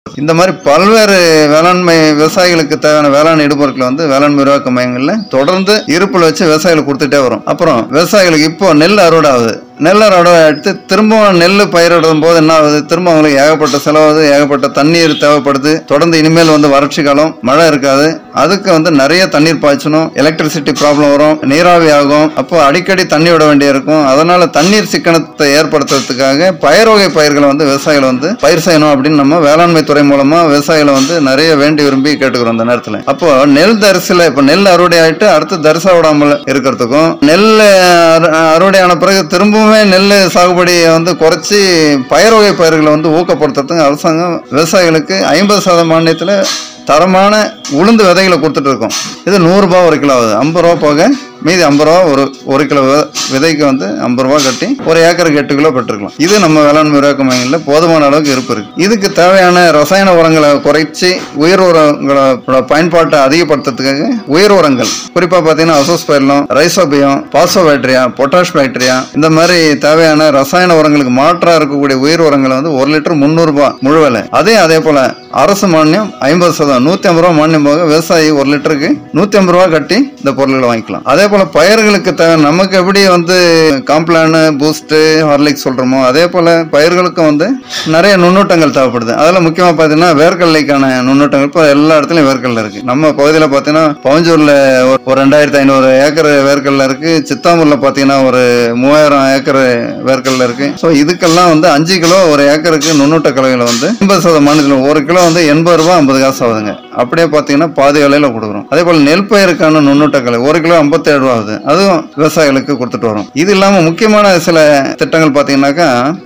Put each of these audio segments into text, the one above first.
இந்த மாதிரி பல்வேறு வேளாண்மை விவசாயிகளுக்கு தேவையான வேளாண் இடுபொருட்களை வந்து வேளாண்மை விரிவாக்க மையங்கள்ல தொடர்ந்து இருப்பில் வச்சு விவசாயிகளுக்கு கொடுத்துட்டே வரும். அப்புறம் விவசாயிகளுக்கு இப்போ நெல் அறுவடை ஆகுது. நெல் அறுவடை எடுத்து திரும்பவும் நெல் பயிரிடும் போது என்ன ஆகுது, திரும்ப அவங்களுக்கு ஏகப்பட்ட செலவாகுது, ஏகப்பட்ட தண்ணீர் தேவைப்படுது. தொடர்ந்து இனிமேல் வந்து வறட்சி காலம், மழை இருக்காது. அதுக்கு வந்து நிறைய தண்ணீர் பாய்ச்சணும், எலக்ட்ரிசிட்டி ப்ராப்ளம் வரும், நீராவி ஆகும். அப்போ அடிக்கடி தண்ணி விட வேண்டிய இருக்கும். அதனால தண்ணீர் சிக்கனத்தை ஏற்படுத்துறதுக்காக பயிர் வகை பயிர்களை வந்து விவசாயிகள் வந்து பயிர் செய்யணும் அப்படின்னு நம்ம வேளாண்மை துறை மூலமா விவசாயிகளை வந்து நிறைய வேண்டி விரும்பி கேட்டுக்கிறோம். அந்த நேரத்தில் அப்போ நெல் தரிசில இப்ப நெல் அறுவடை ஆயிட்டு அடுத்து தரிசா விடாமல் இருக்கிறதுக்கும், நெல் அறுவடையான பிறகு திரும்பவும் நெல் சாகுபடியை வந்து குறைச்சி பயிர் வகை பயிர்களை வந்து ஊக்கப்படுத்துறதுக்கு அரசாங்கம் விவசாயிகளுக்கு 50% மானியத்தில் தரமான உளுந்து விதைகளை கொடுத்துட்டு இருக்கோம். இது 100 ரூபாய் ஒரு கிலோ ஆகுது. 50 ரூபா போக மீதி 50 ரூபா ஒரு கிலோ விதைக்கு வந்து 50 ரூபா கட்டி ஒரு ஏக்கருக்கு 8 கிலோ பெற்றுக்கலாம். இது நம்ம வேளாண்மை விரிவாக்க மையங்களில் போதுமான அளவுக்கு இருப்பு இருக்கு. இதுக்கு தேவையான ரசாயன உரங்களை குறைச்சி உயிர் உரங்களோட பயன்பாட்டை அதிகப்படுத்துறதுக்காக உயிர் உரங்கள் குறிப்பா பார்த்தீங்கன்னா azospirillum, rhizobium, phosphobacteria, potash bacteria இந்த மாதிரி தேவையான ரசாயன உரங்களுக்கு மாற்றா இருக்கக்கூடிய உயிர் உரங்களை வந்து 1 லிட்டர் 300 ரூபாய் முழு விலை. அதே போல அரசு மானியம் 50%, 150 ரூபாய் மானியம் போக விவசாயி 1 லிட்டருக்கு 150 ரூபாய் கட்டி இந்த பொருட்களை வாங்கிக்கலாம். அதே போல பயிர்களுக்கு தேவை நமக்கு எப்படி வந்து காம்ப்ளான், பூஸ்ட், ஹார்லிக்ஸ் சொல்றோமோ அதே போல பயிர்களுக்கும் வந்து நிறைய நுண்ணூட்டங்கள் தேவைப்படுது. அதில் முக்கியமாக பார்த்தீங்கன்னா வேர்க்கடலைக்கான நுண்ணூட்டங்கள் இப்போ எல்லா இடத்துலையும் வேர்க்கடலை இருக்கு. நம்ம பகுதியில் பார்த்தீங்கன்னா பவஞ்சூர்ல ஒரு 2500 ஏக்கர் வேர்க்கடலை இருக்கு. சித்தாமூர்ல பார்த்தீங்கன்னா ஒரு 3000 ஏக்கர் வேர்க்கடலை இருக்கு. ஸோ இதுக்கெல்லாம் வந்து 5 கிலோ ஒரு ஏக்கருக்கு நுண்ணூட்ட கலவைகளை வந்து 50% மானியத்தில் 1 கிலோ வந்து 80 ரூபாய் 50 காசு ஆகுதுங்க. அப்படியே பார்த்தீங்கன்னா பாதி விலையில கொடுக்குறோம். அதே போல நெல் பயிருக்கான நுண்ணூட்ட கலவை 1 கிலோ 57 ரூபா ஆகுது. அதுவும் விவசாயிகளுக்கு கொடுத்துட்டு வரும். இது இல்லாம முக்கியமான சில திட்டங்கள் பார்த்தீங்கன்னாக்கா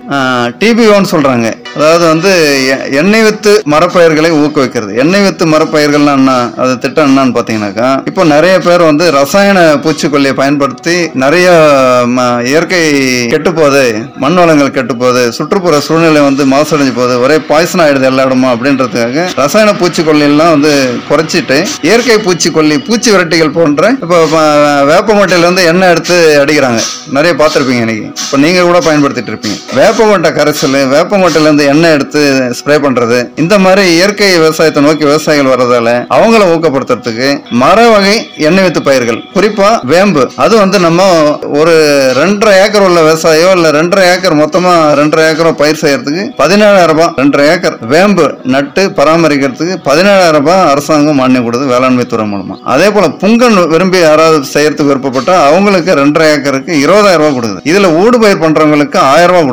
டிபி1 சொல்றாங்க. அதாவது வந்து எண்ணெய் வித்து மரப்பயிர்களை ஊக்குவிக்கிறது. எண்ணெய் வித்து மரப்பயிர்கள்னா என்ன, அது திட்டம் என்னன்னு பார்த்தீங்கன்னாக்கா இப்போ நிறைய பேர் வந்து ரசாயன பூச்சிக்கொல்லியை பயன்படுத்தி நிறைய இயற்கை கெட்டு போகுது, மண் வளங்கள் கெட்டு போகுது, சுற்றுப்புற சூழ்நிலை வந்து மாசடைஞ்சு போகுது, ஒரே பாய்சன் ஆயிடுது எல்லா இடமும் அப்படின்றதுக்காக ரசாயன பூச்சிக்கொல்லி எல்லாம் வந்து குறைச்சிட்டு இயற்கை பூச்சிக்கொல்லி, பூச்சி விரட்டிகள் போன்ற இப்போ வேப்பமட்டையில இருந்து எண்ணெய் எடுத்து அடிக்கிறாங்க. நிறைய பார்த்துருப்பீங்க. இன்னைக்கு இப்போ நீங்க கூட பயன்படுத்திட்டு இருப்பீங்க. வேப்பமட்டை கரைசல், வேப்பமட்டையில இருந்து எண்ணெய் எடுத்து ஸ்ப்ரே பண்றது, இந்த மாதிரி இயற்கை விவசாயத்தை நோக்கி விவசாயிகள் வர்றதால அவங்கள ஊக்கப்படுத்துறதுக்கு மர வகை எண்ணெய் வித்து பயிர்கள், குறிப்பா வேம்பு, அது வந்து நம்ம ஒரு 2.5 ஏக்கர் உள்ள விவசாயியோ இல்ல 2.5 ஏக்கர் மொத்தமா 2.5 ஏக்கரோ பயிர் செய்யறதுக்கு 17,000 ரூபாய் 2.5 ஏக்கர் வேம்பு நட்டு பராமரிக்கிறதுக்கு 17,000 ரூபாய் அரசாங்கம் மானியம் கொடுத்து வேளாண்மை துறை மூலமா. அதே போல புங்கன் விரும்பி யாராவது செய்யறதுக்கு விருப்பப்பட்டா அவங்களுக்கு 2.5 ஏக்கருக்கு 20,000 ரூபாய் கொடுக்குது. இதுல ஊடு பயிர் பண்றவங்களுக்கு 1000 ரூபாய்